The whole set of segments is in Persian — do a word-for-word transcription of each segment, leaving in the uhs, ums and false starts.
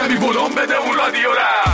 کمی ولوم بده اون رادیو را.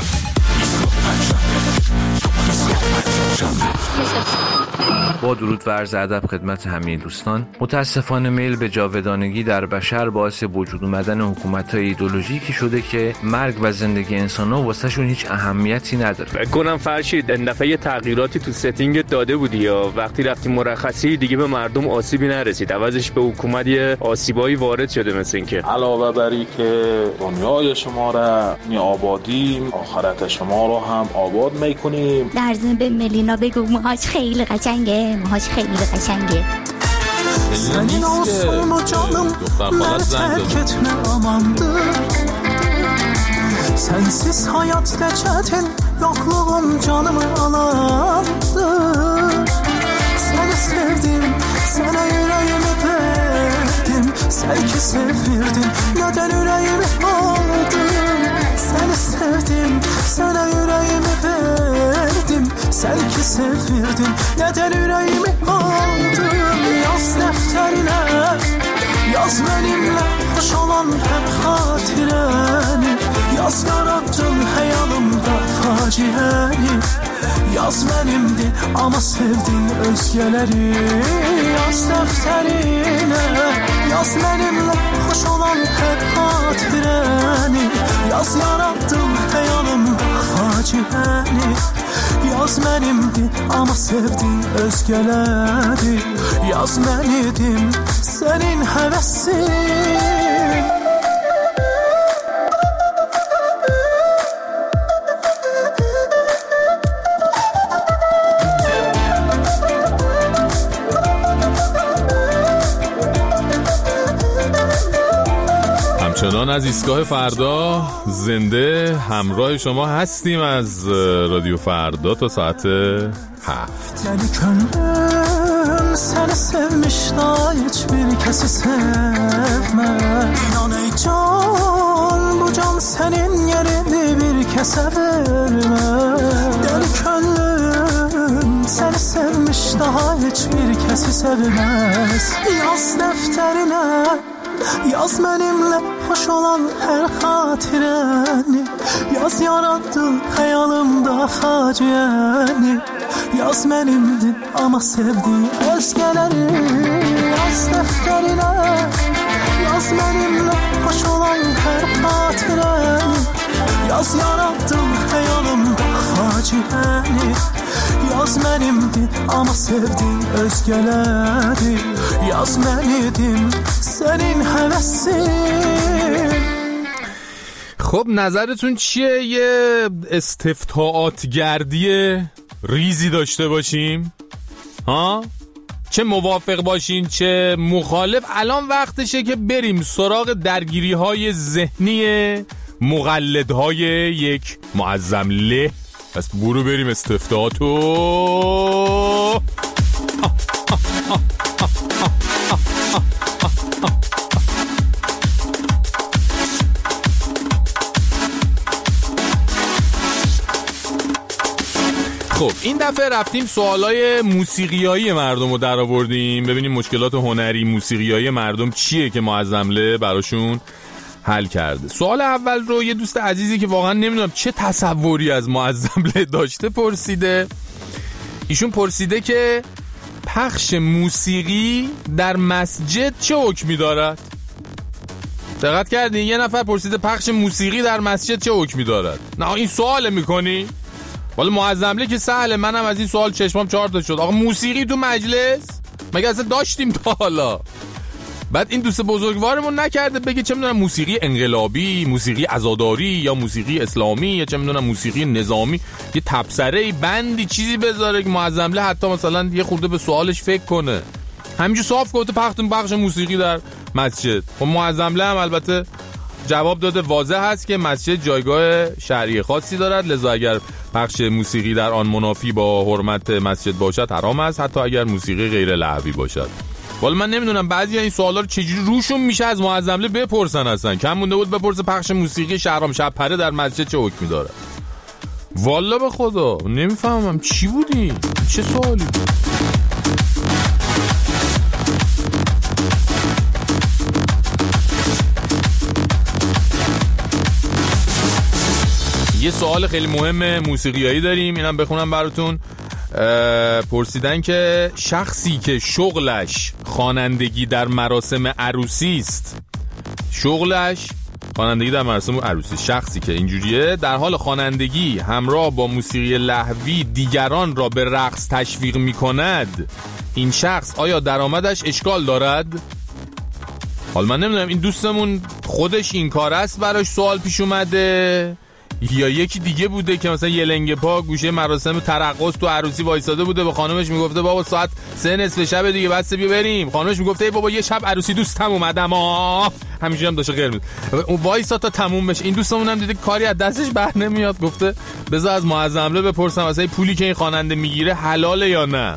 با درود و عرض ادب خدمت همه دوستان، متاسفانه میل به جاودانگی در بشر باعث وجود اومدن حکومت‌های ایدئولوژیکی شده که مرگ و زندگی انسان‌ها واسهشون هیچ اهمیتی نداره. فکر کنم فرشید این دفعه یه تغییراتی تو ستینگ داده بودی یا وقتی رفتی مرخصی دیگه به مردم آسیبی نرسید، عوضش به حکومت یه آسیبایی وارد شده مثل اینکه. علاوه بر اینکه دنیای شما را می آبادیم، آخرت شما رو هم آباد میکنیم. در ضمن به ملینا بگو موهاش خیلی قشنگه، موهاش خیلی قشنگه. Senin olsun mu canım, ben terk etme amandır. Sensiz hayat ne çetin, yokluğun canımı alandır. Seni sevdim, sana yüreğimi verdim. Sen ki sevirdin, neden yüreğimi aldın? Seni sevdim, sana yüreğimi verdim. Sen ki sevirdin, neden yüreğimi aldın? Yaz defterine, yaz benimle hoş olan hep hatireni. Yaz yarattın hayalımda facieni. Yaz benimdi ama sevdin özgeleri. Yaz defterine, yaz benimle hoş olan hep hatireni. Yaz yarattın hayalımda facieni. Yaz benimdi ama sevdin özgeleri. Yaz ben idim senin hevesin. همچنان از ایستگاه فردا زنده همراه شما هستیم از رادیو فردا تا ساعت هفت. Yani gönlüm seni sevmiş daha hiçbir kesi sevmez. İnan ey can bu can senin yerini bir kese vermez. Yani gönlüm seni sevmiş daha hiçbir kesi sevmez. Yaz defterine, yaz benimle hoş olan her hatireni. Yaz yarattı hayalımda facieni. Yaz benimdin ama sevdiğin özgeleri. Yaz defterine, yaz benimle hoş olan her hatireni. Yaz yarattım hayalımda facieni. Yaz benimdin ama sevdiğin özgeleri. Yaz benimdin senin hevesin. خب نظرتون چیه یه استفتاءات گردی ریزی داشته باشیم؟ ها؟ چه موافق باشین چه مخالف. الان وقتشه که بریم سراغ درگیری های ذهنی مقلدهای یک معظم له. پس برو بریم استفتاءاتو. خب این دفعه رفتیم سوالای موسیقیایی مردم رو در آوردیم ببینیم مشکلات هنری موسیقیایی مردم چیه که معظم له براشون حل کرده. سوال اول رو یه دوست عزیزی که واقعا نمیدونم چه تصوری از معظم له داشته پرسیده. ایشون پرسیده که پخش موسیقی در مسجد چه حکمی دارد؟ دقت کردین؟ یه نفر پرسیده پخش موسیقی در مسجد چه حکمی دارد. نه این سوال میکنی؟ والا معظم له که سهله، منم از این سوال چشمام چهار تا شد. آقا موسیقی تو مجلس مگه اصلا داشتیم تا حالا؟ بعد این دوست بزرگوارمون نکرده بگه چه میدونم موسیقی انقلابی، موسیقی عزاداری یا موسیقی اسلامی یا چه میدونم موسیقی نظامی، یه تبصره بندی چیزی بذاره که معظم له حتی مثلا یه خورده به سوالش فکر کنه. همینجور صاف گفته پختون بخش موسیقی در مسجد. خب معظم له هم البته جواب داده واضح هست که مسجد جایگاه شرعی خاصی دارد، لذا اگر پخش موسیقی در آن منافی با حرمت مسجد باشد حرام است، حتی اگر موسیقی غیر لهوی باشد. ولی من نمیدونم بعضی این سوالا رو چجوری روشون میشه از معظم له بپرسن. اصلا کم مونده بود بپرسه پخش موسیقی شهرام شب پره در مسجد چه حکمی داره. والا به خدا نمیفهمم چی بودی؟ چه سوالی بود؟ یه سوال خیلی مهم موسیقیایی داریم، اینم بخونم براتون. پرسیدن که شخصی که شغلش خوانندگی در مراسم عروسی است، شغلش خوانندگی در مراسم عروسی، شخصی که اینجوریه در حال خوانندگی همراه با موسیقی لهوی دیگران را به رقص تشویق می‌کند، این شخص آیا درآمدش اشکال دارد؟ حالا من نمیدونم این دوستمون خودش این کار است براش سوال پیش اومده یا یکی دیگه بوده که مثلا یه لنگ پا گوشه مراسم ترقص تو عروسی وایساده بوده، به خانمش میگفته بابا ساعت سه نصف شب دیگه بس بیا بریم، خانمش میگفته ای بابا یه شب عروسی دوستم اومدم آ همینجوری هم داشته قرمز اون وایسا تا تموم بشه. این دوستمون هم دیده کاری از دستش بر نمیاد، گفته بذار از معظمله بپرسم مثلا پولی که این خواننده میگیره حلاله یا نه.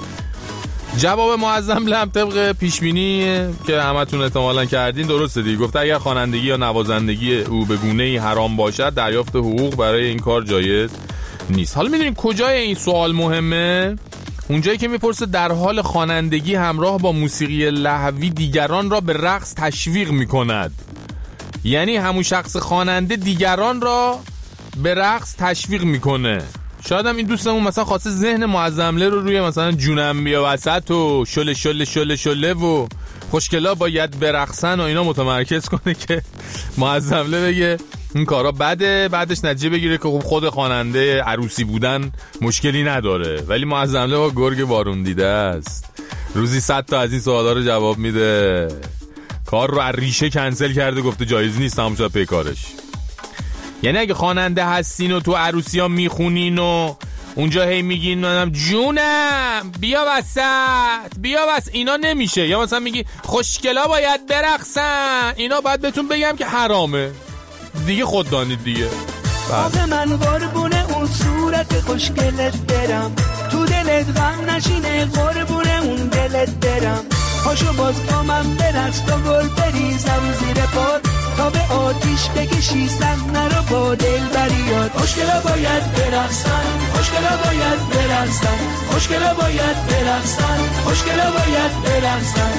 جواب معظمله هم طبق پیشبینی که همتون احتمالاً کردین درسته دیگه، گفته اگر خوانندگی یا نوازندگی او به گونه‌ای حرام باشد دریافت حقوق برای این کار جایز نیست. حالا میدونین کجای این سوال مهمه؟ اونجایی که میپرسه در حال خوانندگی همراه با موسیقی لهوی دیگران را به رقص تشویق میکند، یعنی همون شخص خواننده دیگران را به رقص تشویق میکنه. شاید هم این دوستمون مثلا خواسته ذهن معظمله رو روی مثلا جونم بیا وسط و شله شله شله شله و خوشگلا باید برقصن و اینا متمرکز کنه که معظمله بگه این کارا بده، بعدش نتیجه بگیره که خب خود خواننده عروسی بودن مشکلی نداره، ولی معظمله با گرگ بارون دیده است، روزی صد تا از این سوالا رو جواب میده، کار رو از ریشه کنسل کرده، گفته جایز نیست، تمام شد پی کارش. یعنی اگه خواننده هستین و تو عروسی ها میخونین و اونجا هی میگین جونم بیا وسط بیا وسط، اینا نمیشه. یا مثلا میگی خوشگلا باید برقصن، اینا باید بهتون بگم که حرامه دیگه، خود دانید دیگه. آقا من قربونه اون صورت خوشگلت برم، تو دلت غم نشینه قربونه اون دلت برم، پاشو باز با من برقص تا گل بریزم زیر پات، تا به آتیش بکشی صحنه رو با دل بریاد. خوشگلا باید برقصن، خوشگلا باید برقصن، خوشگلا باید برقصن، خوشگلا باید برقصن.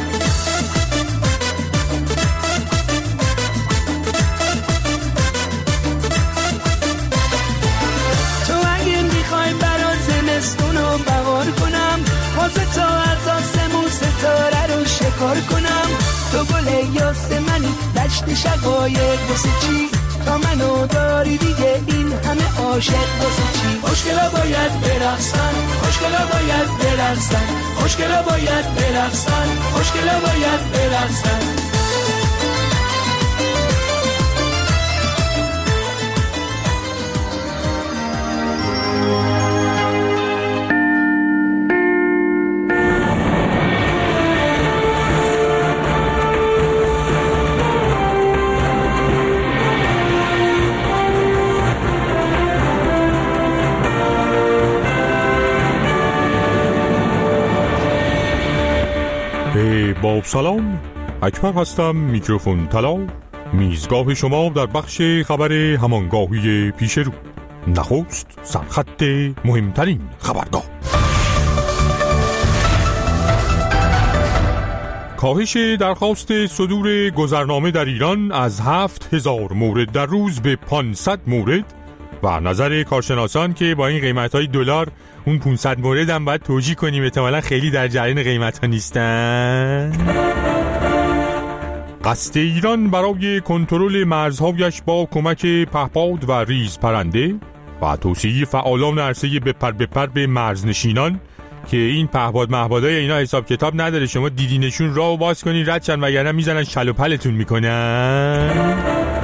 تو اگه میخوای برات زمستون رو بهار کنم، واسه تا از آسمون ستاره رو شکار کنم، تو گل یاسمنی دشت شقایق واسه چی، تا منو داری دیگه این همه عاشق واسه چی. خوشگلا باید برقصن، خوشگلا باید برقصن، خوشگلا باید برقصن، خوشگلا باید برقصن. با سلام، اکبر هستم، میکروفون طلا، میزگاه شما در بخش خبر همانگاهی پیش رو. نخست سرخط مهمترین خبرگاه. کاهش درخواست صدور گذرنامه در ایران از هفت هزار مورد در روز به پانصد مورد و نظر کارشناسان که با این قیمت‌های دلار اون پانصد مورد هم باید توجیه کنیم، احتمالاً خیلی در جریان قیمت‌ها نیستن. قصد ایران برای کنترل مرزهایش با کمک پهپاد و ریز پرنده و توسعه فعالان عرصه بپر بپر به مرزنشینان که این پهپاد مهپادای اینا حساب کتاب نداره، شما دیدینشون راهو باز کنین رد شن وگرنه میزنن شل و پلتون میکنن.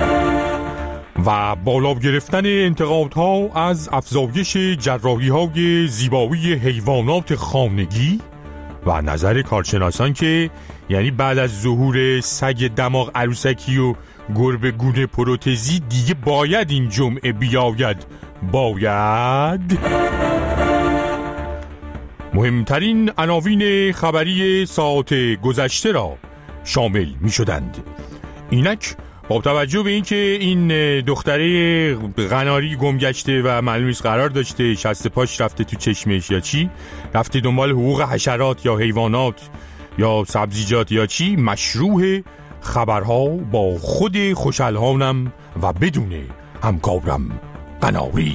و بالا گرفتن انتقادها از افزایش جراحی‌های زیبایی حیوانات خانگی و نظر کارشناسان که یعنی بعد از ظهور سگ دماغ عروسکی و گربه گونه پروتزی دیگه باید این جمعه بیاید باید مهمترین عناوین خبری ساعت گذشته را شامل می شدند. اینک با توجه به اینکه این دختره قناری گم گشته و معلوم نیست قرار داشته شست پاش رفته تو چشمش یا چی، رفته دنبال حقوق حشرات یا حیوانات یا سبزیجات یا چی، مشروع خبرها با خود خوشالهانم و بدون همکارم قناری.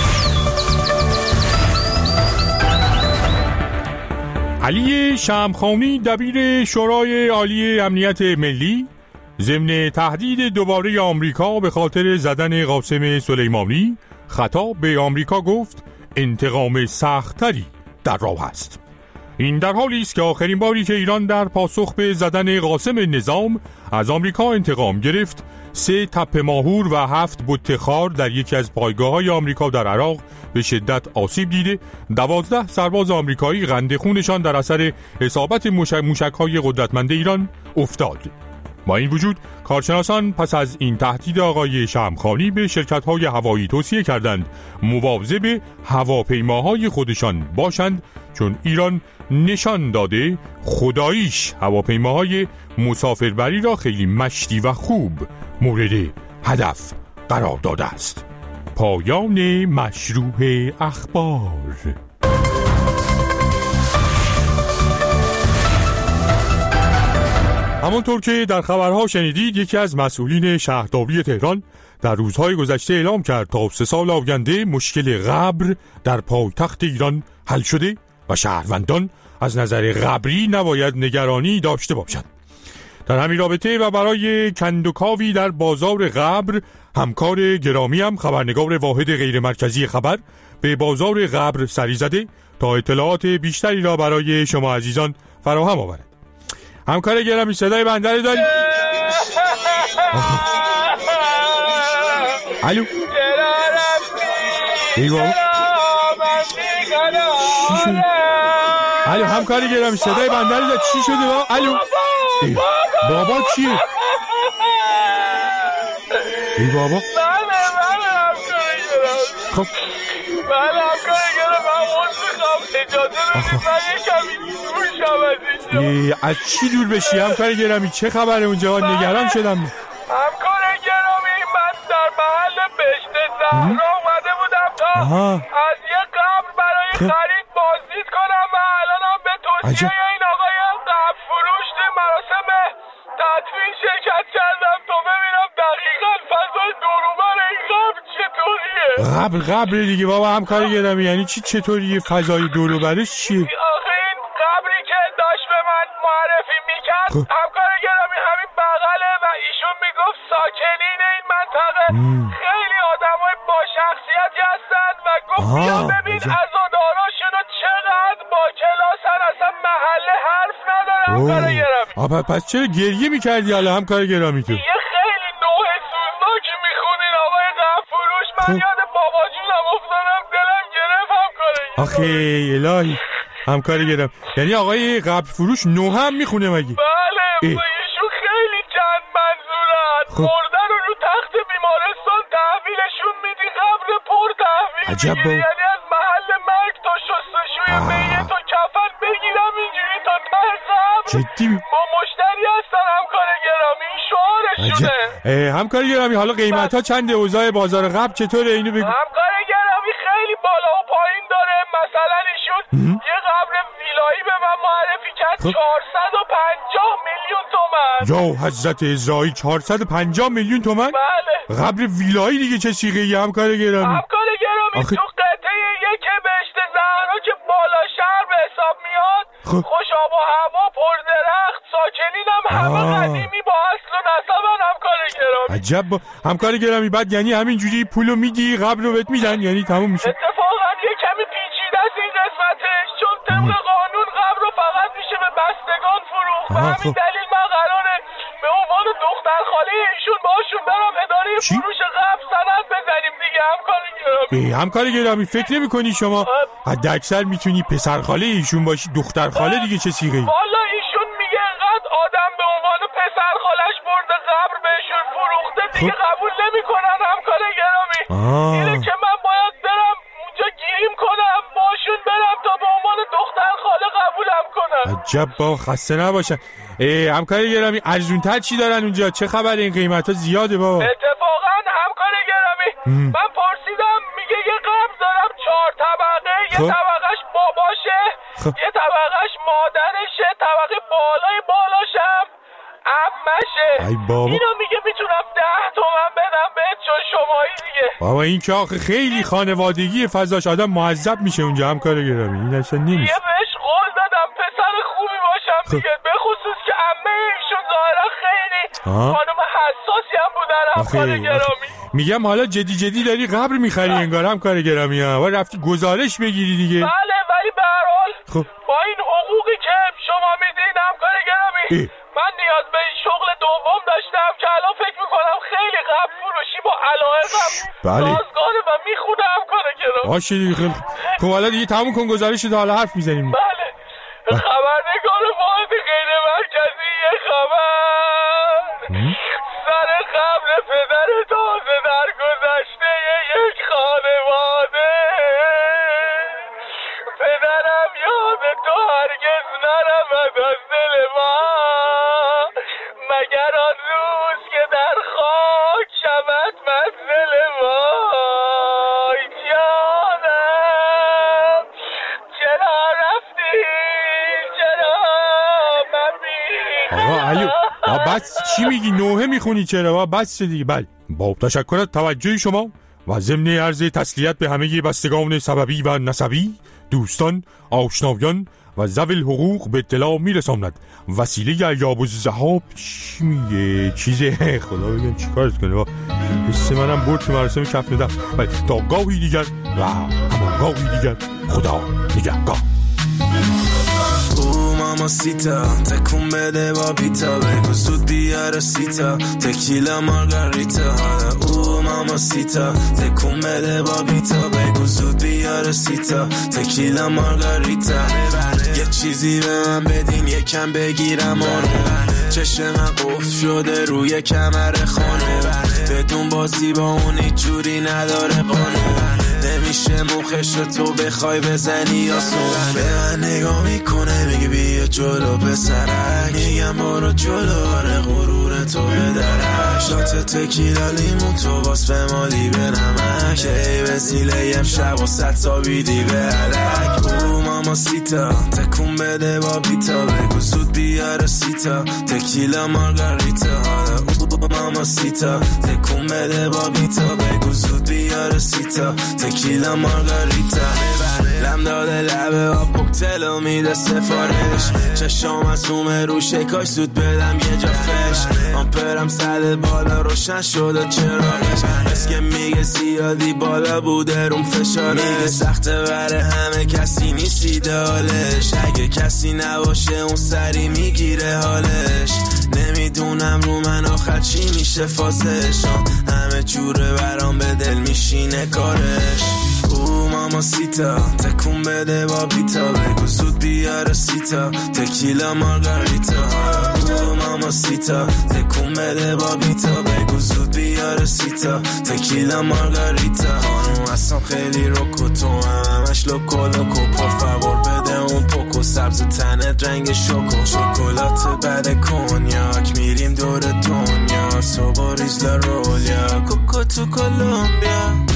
علی شمخانی دبیر شورای عالی امنیت ملی ضمن تهدید دوباره آمریکا به خاطر زدن قاسم سلیمانی خطاب به آمریکا گفت انتقام سخت‌تری در راه است. این در حالی است که آخرین باری که ایران در پاسخ به زدن قاسم نظام از آمریکا انتقام گرفت، سه تپه ماهور و هفت بتخار در یکی از پایگاه‌های آمریکا در عراق به شدت آسیب دیده، دوازده سرباز آمریکایی قند خونشان در اثر اصابت موشک‌های قدرتمند ایران افتاد. با این وجود کارشناسان پس از این تهدید آقای شمخانی به شرکت‌های هوایی توصیه کردند مواظب هواپیماهای خودشان باشند، چون ایران نشان داده خداییش هواپیماهای مسافربری را خیلی مشتی و خوب مورد هدف قرار داده است. پایان مشروع اخبار. همانطور که در خبرها شنیدید، یکی از مسئولین شهرداری تهران در روزهای گذشته اعلام کرد تا سه سال آینده مشکل قبر در پایتخت ایران حل شده و شهروندان از نظر قبری نباید نگرانی داشته باشند. در همین رابطه و برای کندوکاوی در بازار قبر، همکار گرامی هم خبرنگار واحد غیر مرکزی خبر به بازار قبر سری زده تا اطلاعات بیشتری را برای شما عزیزان فراهم آورد. همکار گرامی صدای بنده رو داری؟ الو ای بابا چی شده؟ الو همکار گرامی صدای بنده رو داری؟ چی شده بابا؟ الو ای بابا چیه؟ ای بابا خب بله همکار گرامی من موز میخوام اجازه بدید من یکمی دور شم از اینجا. از چی دور بشی همکار گرامی؟ چه خبره اونجا؟ نگران شدم. همکار گرامی من در محل بهشت زهرا اومده بودم تا آها. از یه قبر برای خرید بازدید کنم و الانم به توصیه این آقای قبر فروش مراسم تدفین شرکت کردم تا ببینم دقیقاً فضای دور و بر این قبر چطوریه. قبر قبر دیگه بابا همکار گرامی، یعنی چی چطوریه؟ فضای دور و برش چیه؟ آخه این قبری که داشت به من معرفی میکرد همکار گرامی همین بغله و ایشون میگفت ساکنین این منطقه خیلی آدمای با شخصیتی هستن و گفت بیا ببین عزاداراشونو چقدر با کلاسن، اصلا محله حرف نداره همکار گرامی. آبا پس چرا گریه میکردی حالا همکار گرامی تو؟ یه خیلی نوع سوزناکی میخونین آقای قبر فروش، من یاد بابا جونم افتادم دلم گرفت همکار گرامی. آخه الهی همکار گرامی، یعنی آقای قبر فروش نو هم میخونه مگه؟ بله ایشون خیلی چند منظورن. مردن رو رو تخت بیمارستان تحویلشون میدی، قبر پر تحویل میگیری، یعنی از محل مرگ تا شستشوی میت تا کفن بگیرم اینجوری تا ته قبر. جدی؟ با مشتری هستن همکار گرامی، این شعارشونه. همکار گرامی حالا قیمت ها چنده؟ اوضاع بازار قبر چطوره اینو بگو؟ همکار گرامی خیلی بالا و پایین داره. مثلا ایشون یه قبر ویلایی به من معرفی کرد چهارصد و پنجاه میلیون تومان. یا حضرت اسرائیل، چهارصد و پنجاه میلیون تومان؟ بله. قبر ویلایی دیگه چه سیغه‌ای همکار گرامی؟ همکار گرامی آخه... تو قطعه یک بهشت زهرا که بالا شهر به حساب میاد خوش آب و هوا، پر درخت، ساکنین هم همه قدیمی با اصل و نسبن همکار گرامی. عجب. با... همکار گرامی بعد یعنی همینجوری پولو میدی قبر رو بهت میدن یعنی تموم میشه؟ اتفاقا یه کمی پیچیده است این قسمتش، چون طبق قانون قبر رو فقط میشه به بستگان فروخت و همین دلیل من قراره به عنوان دختر خاله ایشون باشون برم اداره فروش قبر سند بزنیم دیگه همکار گرامی. همکار گرامی فکر نمی کنی شما حد اکثر میتونی پسر خاله ایشون باشی؟ دختر خاله دیگه چه سیغه‌ای؟ والا ایشون میگه انقدر آدم به عنوان پسر خالش برده قبر بهشون فروخته دیگه قبول نمیکنن همکار گرامی. اینه که من باید برم اونجا گیریم کنم باشون برم تا به عنوان دختر خاله قبولم کنن. عجب با خسته نباشن. همکار گرامی ارزونتر چی دارن اونجا؟ چه خبر؟ این قیمت ها زیاده بابا. اتفاقا همکار گرامی من پرسیدم میگه یه قبر دارم چهار طبقه، یه طبقهش باباشه، یه طبقهش مادرشه، طبقه بالای بالاشم عمشه. اینو میگه میتونم ده تومن بدم بهت چون شما اجتماعی دیگه. بابا این که آخه خیلی خانوادگی فضاش آدم معذب میشه اونجا همکار گرامی. این اصلا نمیشه. یه بهش قول دادم پسر خوبی باشم دیگه، به خصوص که عمه ایشون ظاهرا خیلی خانم حساسی هم بودن همکار گرامی. میگم حالا جدی جدی داری قبر میخری انگار همکار گرامی ها و رفتی گزارش بگیری دیگه. بله ولی به هر حال با این حقوقی که شما میدین همکار گرامی اه. من نیاز به این شغل دوم داشتم که الان فکر میکنم خیلی قبل فروشی با علایقم سازگاره و میخونه همکار گرامی. باشه دیگه خیلی خب حالا دیگه تموم کن گزارش تا حالا حرف میزنیم. بله خبرنگار واحد غیر مرکزی یه خبر سر قبر پدر تازه در گذشته یک خانواده. پدرم یاد تو هرگز نرود از دل ما مگر آن روز که در خاک شود منزل ما. جانم چرا رفتی چرا من بی آقا علی با بس چی میگی نوحه میخونی چرا با بس دیگه. بله با تشکر از توجه شما و ضمن عرض تسلیت به همه بستگان سببی و نسبی، دوستان، آشنایان و ذوی الحقوق به اطلاع میرساند وسیله ایاب الذهاب چی میگه چیزه خدا بگم چیکارش کنه. حس منم برد تو مراسم کفن دفن. ولی تا گاهی دیگر و همان گاهی دیگر خدا نگهدار. ماماسیتا تکون بده با بیتا بگو زود بیاره سیتا تکیلا مارگاریتا. او ماماسیتا تکون بده با بیتا بگو زود بیاره سیتا تکیلا مارگاریتا. یه چیزی به من بدین یکم بگیرم آنه چشم من قفل شده روی کمر خانه بدون بازی با اون هیچ جوری نداره قانه نمیشه مخشو تو بخوای بزنی یا سونه. به من نگاه میکنه میگه بیا جلو پسرک میگم برو جلو آره غرور تو بدرک شات تکیلا لیمون تو باس به مالی به نمک ای وسیله امشب و ست تا بیدی به علک. او ماماسیتا تکون بده با بیتا بگو زود بیاره سیتا تکیلا مارگاریتا. او ماماسیتا تکون بده با بیتا بگو زود بیاره سیتا تکیلا مارگاریتا. لم داده لبه ها کوکتلو میده سفارش چشام از اومه رو شکاش زود بدم یه جا فش آمپرم صد بالا روشن شده چراغش اسکه میگه زیادی بالا بوده روم فشارش میگه سخته بره همه کسی نیست ایدالش اگه کسی نباشه اون سری میگیره حالش نمیدونم رو من آخر چی میشه فازش همه جوره برام به دل میشینه کارش. او ماماسیتا تکون بده با بیتا بگو زود بیاره سیتا تکیلا مارگاریتا. او ماماسیتا تکون بده با بیتا بگو زود بیاره سیتا تکیلا مارگاریتا. خانوم اصلا خیلی روکو تو همش لوکو لوکو پرفاور بده اون پوکو سبز تنت رنگ شوکو شکلات بعد کنیاک میریم دور دنیا سوباریز لا رولیا کوکو تو کولومبیا.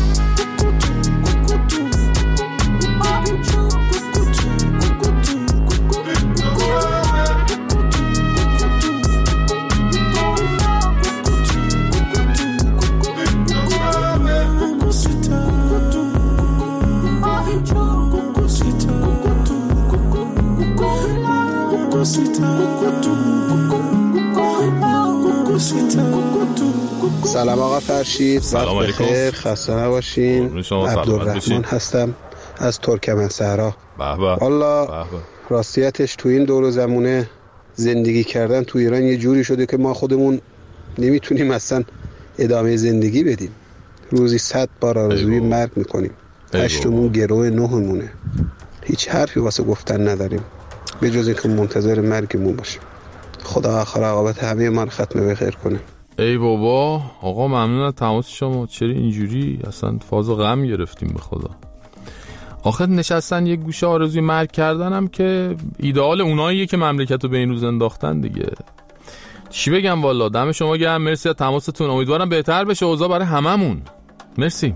سلام آقا فرشید، سلام علیکم، خسته نباشین. عبدالرحمن هستم از ترکمنصحرا. والا راستیتش تو این دور و زمونه زندگی کردن تو ایران یه جوری شده که ما خودمون نمیتونیم اصلا ادامه زندگی بدیم. روزی صد بار آرزوی مرگ میکنیم، هشتمون گروه نهمونه، هیچ حرفی واسه گفتن نداریم به جز اینکه منتظر مرگمون باشیم. خدا آخر عاقبت همه ما رو ختم به خیر کنه. ای بابا آقا ممنون از تماس شما. چرا اینجوری اصلا فاز غم گرفتیم به خدا. آخر نشستن یک گوشه آرزوی مرگ کردن هم که ایدئال اوناییه که مملکت رو به این روز انداختن دیگه. چی بگم والا، دم شما گرم، مرسی از تماستون. امیدوارم بهتر بشه اوضاع برای هممون. مرسی.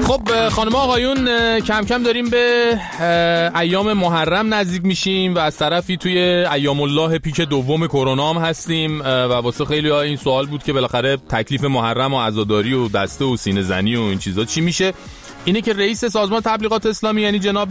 خب خانم آقایون، کم کم داریم به ایام محرم نزدیک میشیم و از طرفی توی ایام الله پیک دوم کرونا هم هستیم و واسه خیلی ها این سوال بود که بالاخره تکلیف محرم و عزاداری و دسته و سینه زنی و این چیزا چی میشه. اینه که رئیس سازمان تبلیغات اسلامی یعنی جناب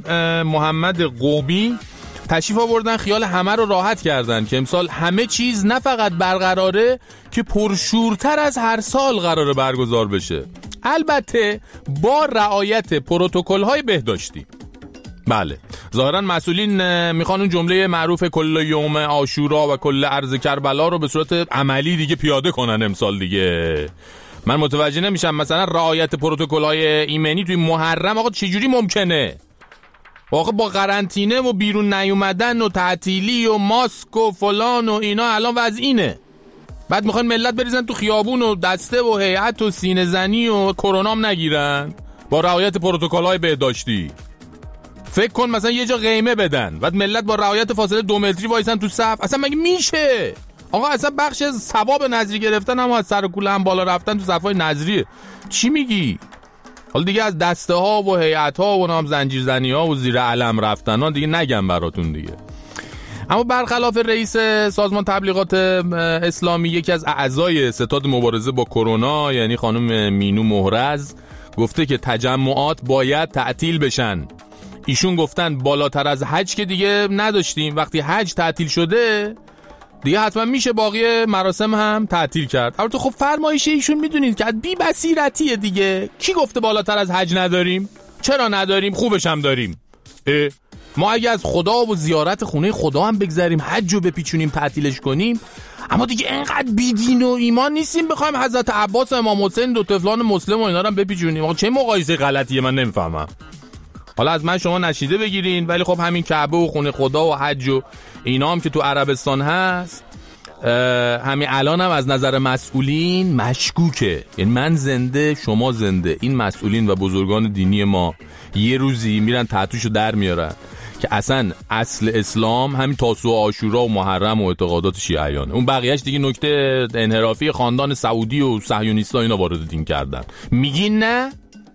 محمد قومی تشریف آوردن، خیال همه رو راحت کردن که امسال همه چیز نه فقط برقراره که پرشورتر از هر سال قراره برگزار بشه، البته با رعایت پروتکل‌های بهداشتی. بله، ظاهرا مسئولین میخوان اون جمله معروف کل یوم عاشورا و کل ارض کربلا رو به صورت عملی دیگه پیاده کنن امسال دیگه. من متوجه نمیشم مثلا رعایت پروتکل‌های ایمنی توی محرم آقا چجوری ممکنه؟ واقعا با قرنطینه و بیرون نیومدن و تعطیلی و ماسک و فلان و اینا الان وضع اینه. بعد میخوان ملت بریزن تو خیابون و دسته و هیئت و سینه زنی و کرونا هم نگیرن با رعایت پروتکل‌های بهداشتی. فکر کن مثلا یه جا قیمه بدن بعد ملت با رعایت فاصله دو متری وایسن تو صف. اصلا مگه میشه؟ آقا اصلا بخش از ثواب نظری گرفتن هم از سر و کوله هم بالا رفتن تو صفای نظریه. چی میگی؟ حالا دیگه از دسته ها و هیئت ها و نام زنجیر زنی ها و زیر علم رفتن ها دیگه نگم براتون دیگه. اما برخلاف رئیس سازمان تبلیغات اسلامی، یکی از اعضای ستاد مبارزه با کرونا یعنی خانم مینو مهرز گفته که تجمعات باید تعطیل بشن. ایشون گفتن بالاتر از حج که دیگه نداشتیم، وقتی حج تعطیل شده دیگه حتما میشه باقی مراسم هم تعطیل کرد. البته خب فرمایش ایشون میدونید که از بی بصیرتیه دیگه. کی گفته بالاتر از حج نداریم؟ چرا نداریم؟ خوبش هم داریم. اه؟ ما اگه از خدا و زیارت خونه خدا هم بگذاریم، حج رو بپیچونیم تعطیلش کنیم، اما دیگه اینقدر بیدین و ایمان نیستیم بخوایم حضرت عباس و امام حسین دو طفلان مسلم و اینا رو هم بپیچونیم. آقا چه مقایسه غلطیه، من نمیفهمم. حالا از من شما نشیده بگیرین، ولی خب همین کعبه و خونه خدا و حج و اینا هم که تو عربستان هست همین الان هم از نظر مسئولین مشکوکه. یعنی من زنده شما زنده، این مسئولین و بزرگان دینی ما یه روزی میرن تحتوشو در میارن که اصلا اصل اسلام همین تاسوعا و عاشورا و محرم و اعتقادات شیعیانه. اون بقیهش دیگه نکته انحرافی خاندان سعودی و صهیونیستا اینا وارد دین کردن. میگین نه؟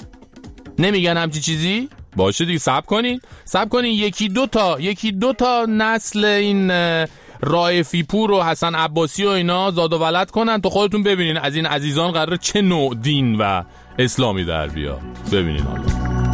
نمیگن همچی چیزی؟ باشه دیگه، صبر کنین صبر کنین یکی دو تا یکی دو تا نسل این رائفی پور و حسن عباسی و اینا زاد و ولد کنن تو خودتون ببینین از این عزیزان قراره چه نوع دین و اسلامی در بیاد. ببینین حالا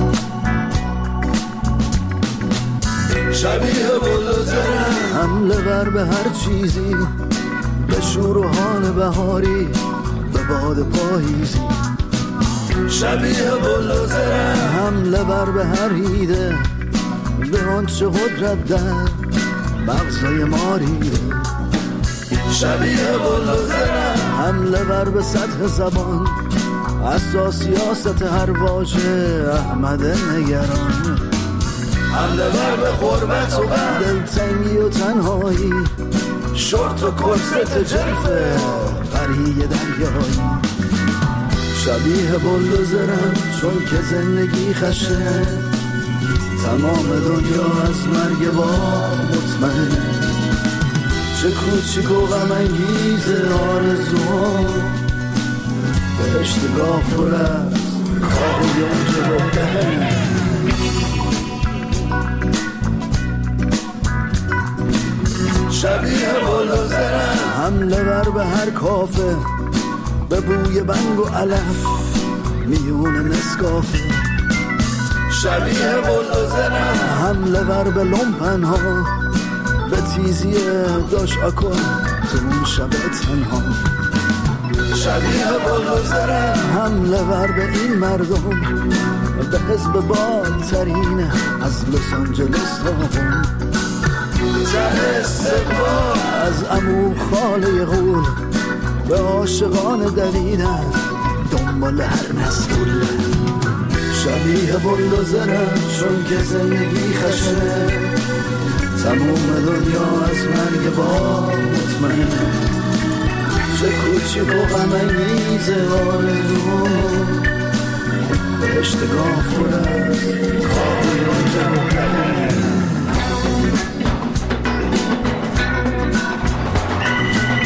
شبیه بلوزرم حمله بر به هر چیزی، به شور و حال بهاری، به باد پاییزی. شبیه بلوزرم حمله بر به هر ایده، به آنچه قدرت در مغزای ما ریده. شبیه بلوزرم حمله بر به سطح زبان، اساس سیاست هر واژه احمد نگران. حمله بر به غربت و غم، دلتنگی و تنهایی، شورت و کرست جلفه قریه دریایی. شبیه بلوزرم چون که زندگی خشنه، تمام دنیا از مرگ با مطمئن. چه کوچیک و غم انگیز آرزوها، بهشت گافور از خواب یونجه و دهنه. شبیه بلوزرم حمله بر به هر کافه، به بوی بنگ و علف میون نسکافه. شبیه بلوزرم حمله بر به لومپن ها، به تیزی داش اکن تو اون شب تنها. شبیه بلوزرم حمله بر به این مردم، به حزب بالترین از لس آنجلس تا هم. ته استقبال از عمو خاله غول، به عاشقان دویدن دنبال هر مسئول. شبیه بلوزرم چون که زندگی خشنه، تموم دنیا از مرگ با مطمئنه. چه کوچیک و غم انگیز آرزوم، بهشت گافور از خواب یونجه و